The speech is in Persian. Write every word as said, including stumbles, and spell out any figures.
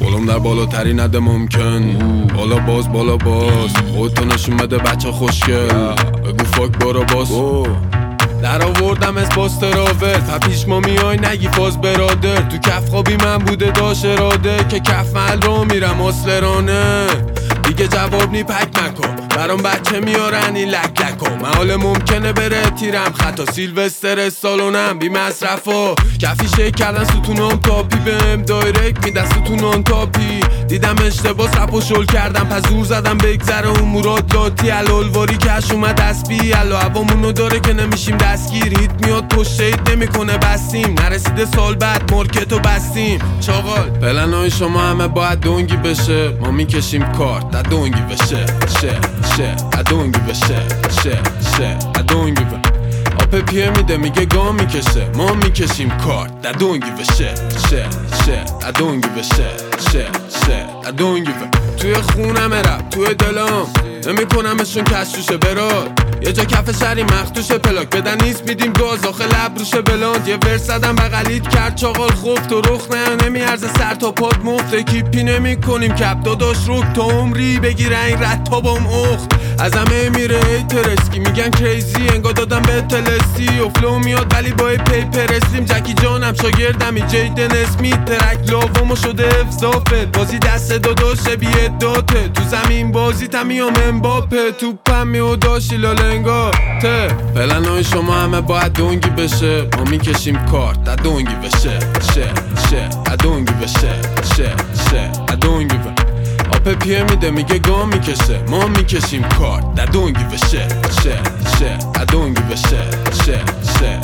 بالام در بالاتری نده ممکن. بالا باز بالا باز خودتو نشون بده بچه خوشگل. بگو فاک برو باز در آوردم از باز تراول تا پیش ما میای نگی فاز برادر. تو کف خوابی من بوده داشت اراده که کف محل رو میرم اصلرانه. دیگه جواب نی پک مکن برام بچه میارن این لک لکو. محال ممکنه بره تیرم خطا سیلوستر سالونم بی مصرفا. کفی شک کردن ستونم تاپی بهم دایرکت میدن ستونم تاپی. دیدم اشتباه سپ و شل کردم پس زور زدم بگذره اون مراد لاتی. الالواری کش اومد دسبی الا هوامونو داره که نمیشیم دستگیر. هیت میاد پشت هیت نمیکنه بستیم نرسیده سال بعد مارکتو بستیم. چاقال پلنای شما همه باید دونگی بشه. ما میکشیم کارت در دونگی بشه شه شه ادونگی بشه شه شه ادونگی بشه. آپ پیه میده میگه گام میکشه ما میکشیم کارت در دونگی بشه شه شه ادونگی بشه شه شه ادونگی بشه. توی خونم رپ توی دلم نمیکنمشون کشوشه براد. یه جا کف شری مختوشه پلاک بدن نیست میدیم گاز آخه لب روشه بلاند. یه ورس زدم بغلیت کرد چاقال خوف تو رخ نه نمیارزه سر تا پاد مفت. کیپی نمی کنیم کپ داداش روک تا عمری بگیره این رد تا بام اخت. از همه میره ای ترسکی میگن کریزی انگا دادم به تلسی. و فلو میاد ولی با ای پیپر اسلیم. جکی جانم شاگردمی جیدن اسمیت ترک لاوامو شده افزافت. بازی دست داداشه بیه داته تو زمین بازی تمیام امباپه. توپم میو داشی لالنگا ته. پلنای شما همه باید دونگی بشه. ما میکشیم کارت در دونگی بشه شه شه ادونگی بشه شه شه ادونگی بشه. آپ پیه میده میگه گام میکشه ما میکشیم کارت در دونگی بشه شه شه ادونگی بشه شه شه